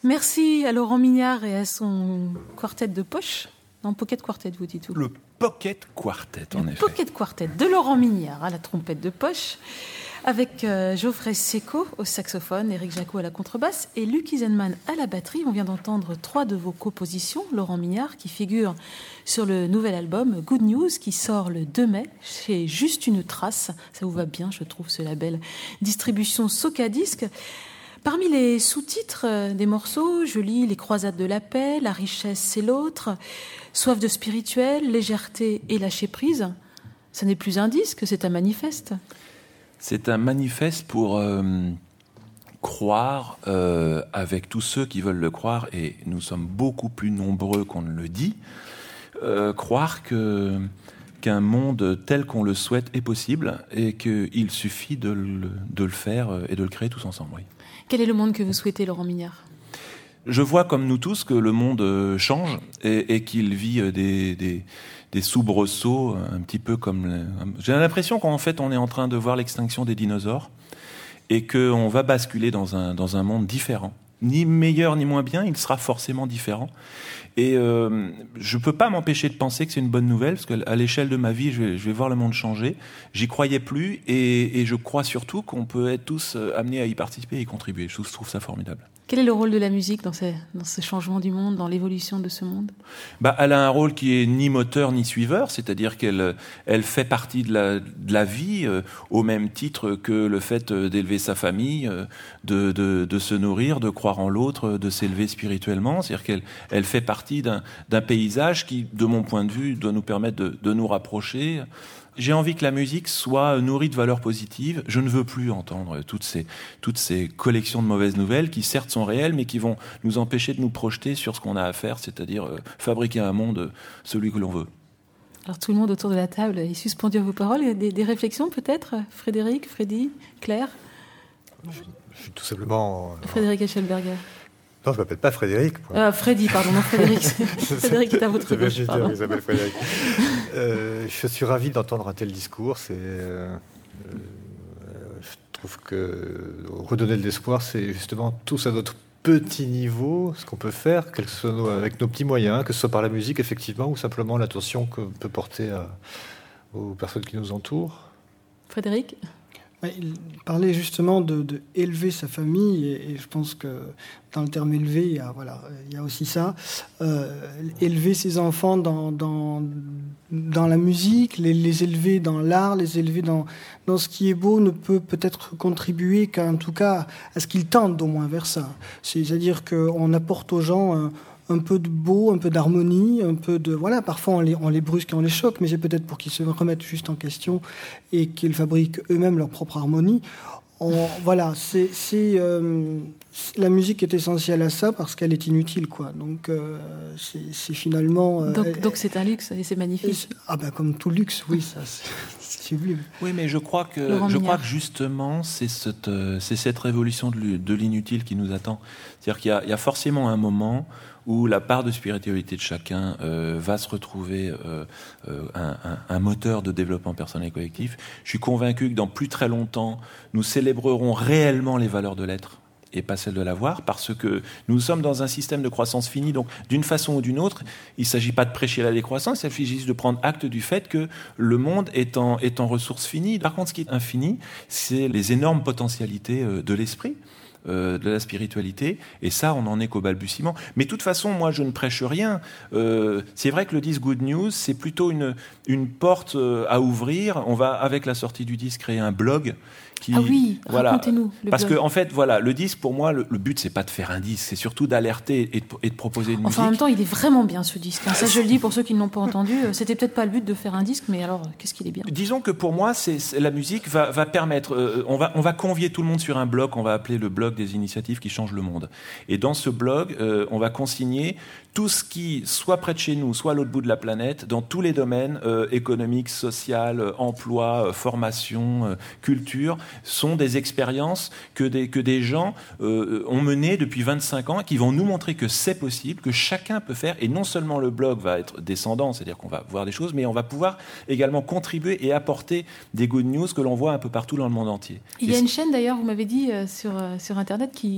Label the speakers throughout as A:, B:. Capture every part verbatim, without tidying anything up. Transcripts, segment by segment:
A: Merci à Laurent Mignard et à son quartet de poche. Non, Pocket Quartet, vous dites tout.
B: Le Pocket Quartet, en
A: Le
B: effet.
A: Pocket Quartet de Laurent Mignard à la trompette de poche, avec euh, Geoffrey Secco au saxophone, Éric Jacot à la contrebasse et Luc Isenman à la batterie. On vient d'entendre trois de vos compositions, Laurent Mignard, qui figure sur le nouvel album Good News, qui sort le deux mai chez Juste une Trace. Ça vous va bien, je trouve, ce label. Distribution Socadisc. Parmi les sous-titres euh, des morceaux, je lis Les croisades de la paix, La richesse c'est l'autre, Soif de spirituel, Légèreté et lâcher prise. Ce n'est plus un disque, c'est un manifeste.
B: C'est un manifeste pour euh, croire euh, avec tous ceux qui veulent le croire, et nous sommes beaucoup plus nombreux qu'on ne le dit, euh, croire que, qu'un monde tel qu'on le souhaite est possible et qu'il suffit de le, de le faire et de le créer tous ensemble. Oui.
A: Quel est le monde que vous souhaitez, Laurent Mignard ?
B: Je vois comme nous tous que le monde change et, et qu'il vit des, des, des soubresauts un petit peu comme... Le... J'ai l'impression qu'en fait on est en train de voir l'extinction des dinosaures et qu'on va basculer dans un, dans un monde différent. Ni meilleur ni moins bien, il sera forcément différent. Et euh, je ne peux pas m'empêcher de penser que c'est une bonne nouvelle, parce qu'à l'échelle de ma vie, je vais, je vais voir le monde changer. J'y croyais plus, et, et je crois surtout qu'on peut être tous amenés à y participer et y contribuer. Je trouve ça formidable.
A: Quel est le rôle de la musique dans ce, dans ce changement du monde, dans l'évolution de ce monde ?
B: Bah, elle a un rôle qui est ni moteur ni suiveur, c'est-à-dire qu'elle elle fait partie de la, de la vie euh, au même titre que le fait d'élever sa famille, euh, de, de, de se nourrir, de croire en l'autre, de s'élever spirituellement. C'est-à-dire qu'elle elle fait partie d'un, d'un paysage qui, de mon point de vue, doit nous permettre de, de nous rapprocher. J'ai envie que la musique soit nourrie de valeurs positives. Je ne veux plus entendre toutes ces, toutes ces collections de mauvaises nouvelles qui certes sont réelles, mais qui vont nous empêcher de nous projeter sur ce qu'on a à faire, c'est-à-dire euh, fabriquer un monde, celui que l'on veut.
A: Alors tout le monde autour de la table est suspendu à vos paroles. Des, des réflexions peut-être ? Frédéric, Freddy, Claire ?
C: Je, je suis tout simplement...
A: Frédéric Eschelberger.
C: Non, je ne m'appelle pas Frédéric.
A: Euh, Freddy, pardon, non Frédéric. Frédéric est à votre gauche.
C: Je dire, Isabelle Frédéric. euh, je suis ravi d'entendre un tel discours. C'est, euh, euh, je trouve que redonner de l'espoir, c'est justement tous à notre petit niveau, ce qu'on peut faire, quel que soit nos, avec nos petits moyens, que ce soit par la musique, effectivement, ou simplement l'attention qu'on peut porter à, aux personnes qui nous entourent.
A: Frédéric ?
D: Il parlait justement de, de élever sa famille, et, et je pense que dans le terme élever, il y a, voilà, il y a aussi ça. Euh, élever ses enfants dans, dans, dans la musique, les, les élever dans l'art, les élever dans, dans ce qui est beau, ne peut peut-être contribuer qu'en tout cas à ce qu'ils tendent au moins vers ça. C'est-à-dire qu'on apporte aux gens un, un peu de beau, un peu d'harmonie, un peu de... Voilà, parfois on les, on les brusque et on les choque, mais c'est peut-être pour qu'ils se remettent juste en question et qu'ils fabriquent eux-mêmes leur propre harmonie. On, voilà, c'est, c'est, euh, la musique est essentielle à ça parce qu'elle est inutile, quoi. Donc euh, c'est, c'est finalement... Euh,
A: donc,
D: elle,
A: donc c'est un luxe et c'est magnifique.
D: Ah ben comme tout luxe, oui, ça c'est, c'est sublime.
B: Oui, mais je crois que, je crois que justement c'est cette, c'est cette révolution de, de l'inutile qui nous attend. C'est-à-dire qu'il y a, il y a forcément un moment où la part de spiritualité de chacun euh, va se retrouver euh, euh, un, un, un moteur de développement personnel et collectif. Je suis convaincu que dans plus très longtemps, nous célébrerons réellement les valeurs de l'être et pas celles de l'avoir, parce que nous sommes dans un système de croissance fini. Donc, d'une façon ou d'une autre, il ne s'agit pas de prêcher la décroissance, il s'agit juste de prendre acte du fait que le monde est en, est en ressources finies. Par contre, ce qui est infini, c'est les énormes potentialités de l'esprit. Euh, de la spiritualité, et ça on n'en est qu'au balbutiement. Mais de toute façon, moi je ne prêche rien. Euh, c'est vrai que le disque Good News, c'est plutôt une, une porte à ouvrir. On va, avec la sortie du disque, créer un blog qui,
A: ah oui,
B: voilà,
A: racontez-nous le
B: parce
A: blog.
B: que en fait, voilà, le disque pour moi, le, le but c'est pas de faire un disque, c'est surtout d'alerter et de, et de proposer une
A: enfin,
B: musique.
A: En même temps, il est vraiment bien ce disque. Ça, je le dis pour ceux qui ne l'ont pas entendu. C'était peut-être pas le but de faire un disque, mais alors, qu'est-ce qu'il est bien.
B: Disons que pour moi, c'est, c'est la musique va, va permettre. Euh, on va, on va convier tout le monde sur un blog qu'on va appeler le blog des initiatives qui changent le monde. Et dans ce blog, euh, on va consigner tout ce qui, soit près de chez nous, soit à l'autre bout de la planète, dans tous les domaines euh, économiques, social, euh, emploi, euh, formation, euh, culture, sont des expériences que des, que des gens euh, ont menées depuis vingt-cinq ans, qui vont nous montrer que c'est possible, que chacun peut faire. Et non seulement le blog va être descendant, c'est-à-dire qu'on va voir des choses, mais on va pouvoir également contribuer et apporter des good news que l'on voit un peu partout dans le monde entier.
A: Il y
B: et
A: a une chaîne d'ailleurs, vous m'avez dit, euh, sur, euh, sur Internet qui...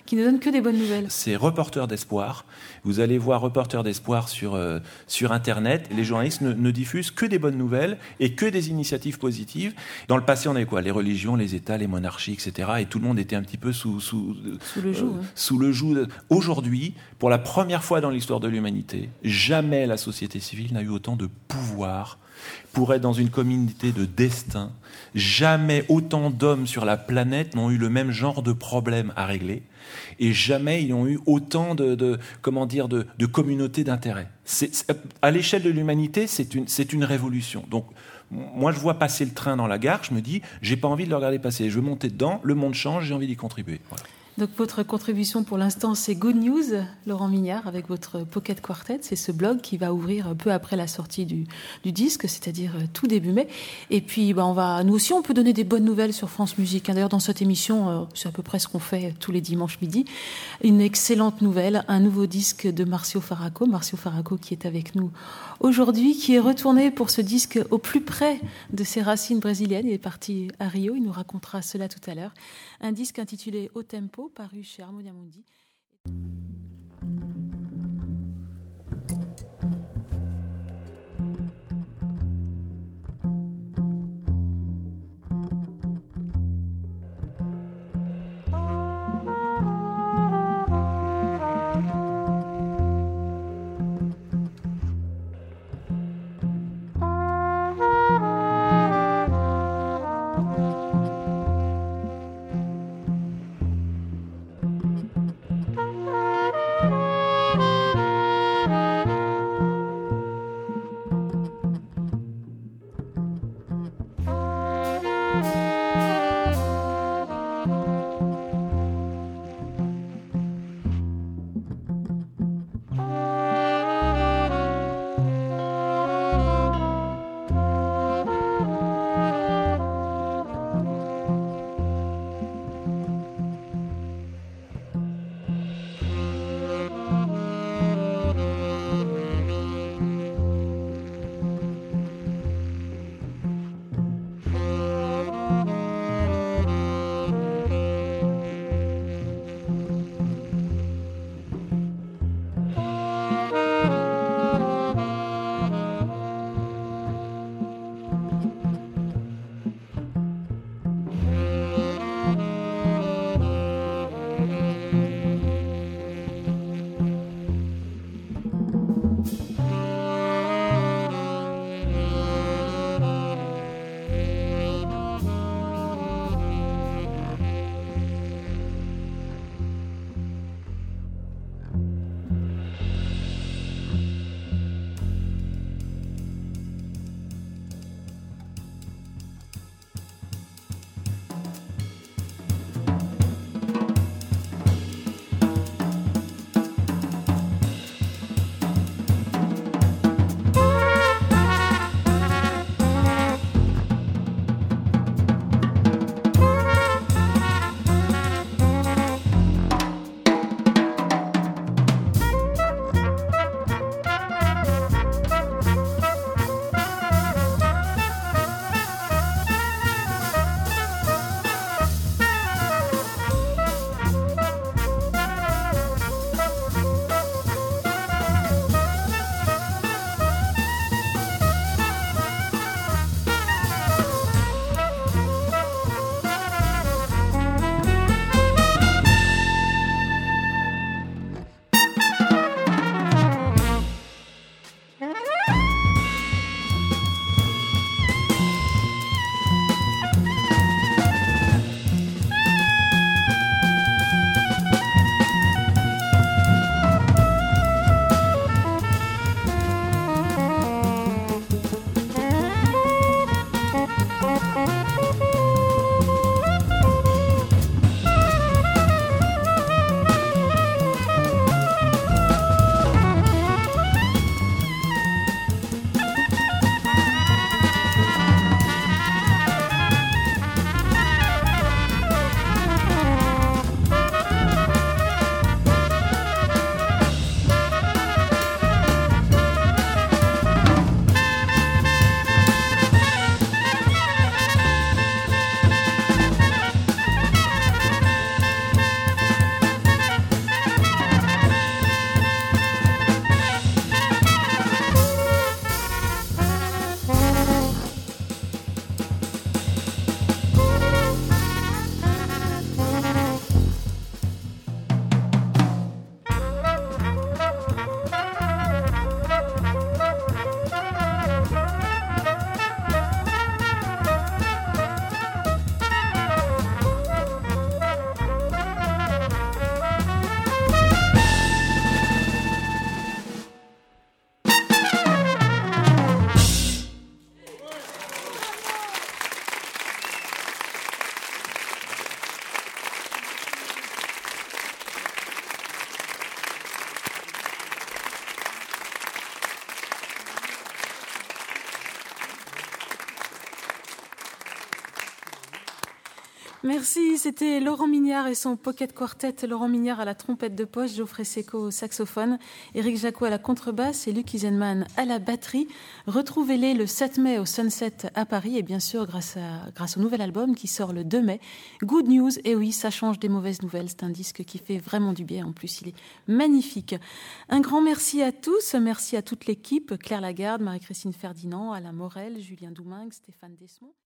A: qui ne donne que des bonnes nouvelles.
B: C'est Reporters d'espoir. Vous allez voir Reporters d'espoir sur, euh, sur Internet. Les journalistes ne, ne diffusent que des bonnes nouvelles et que des initiatives positives. Dans le passé, on avait quoi ? Les religions, les États, les monarchies, et cetera. Et tout le monde était un petit peu sous, sous,
A: sous le joug. Euh, hein.
B: Sous le joug. Aujourd'hui, pour la première fois dans l'histoire de l'humanité, jamais la société civile n'a eu autant de pouvoir pour être dans une communauté de destin. Jamais autant d'hommes sur la planète n'ont eu le même genre de problème à régler, et jamais ils ont eu autant de, de comment dire, de, de communautés d'intérêt. C'est, c'est, à l'échelle de l'humanité, c'est une, c'est une révolution. Donc, moi, je vois passer le train dans la gare, je me dis, j'ai pas envie de le regarder passer. Je veux monter dedans, le monde change, j'ai envie d'y contribuer. Voilà.
A: Donc votre contribution pour l'instant, c'est Good News, Laurent Mignard, avec votre Pocket Quartet. C'est ce blog qui va ouvrir peu après la sortie du, du disque, c'est-à-dire tout début mai. Et puis, bah, on va, nous aussi, on peut donner des bonnes nouvelles sur France Musique. D'ailleurs, dans cette émission, euh, c'est à peu près ce qu'on fait tous les dimanches midi. Une excellente nouvelle, un nouveau disque de Marcio Faraco. Marcio Faraco qui est avec nous aujourd'hui, qui est retourné pour ce disque au plus près de ses racines brésiliennes. Il est parti à Rio, il nous racontera cela tout à l'heure. Un disque intitulé Au Tempo, paru chez Harmonia Mundi.
E: Thank you.
A: Merci, c'était Laurent Mignard et son Pocket Quartet. Laurent Mignard à la trompette de poche, Geoffrey Seco au saxophone, Éric Jacquot à la contrebasse et Luc Isenman à la batterie. Retrouvez-les le sept mai au Sunset à Paris et bien sûr grâce, à, grâce au nouvel album qui sort le deux mai. Good News, et oui, ça change des mauvaises nouvelles. C'est un disque qui fait vraiment du bien. En plus, il est magnifique. Un grand merci à tous. Merci à toute l'équipe. Claire Lagarde, Marie-Christine Ferdinand, Alain Morel, Julien Doumingue, Stéphane Desmond.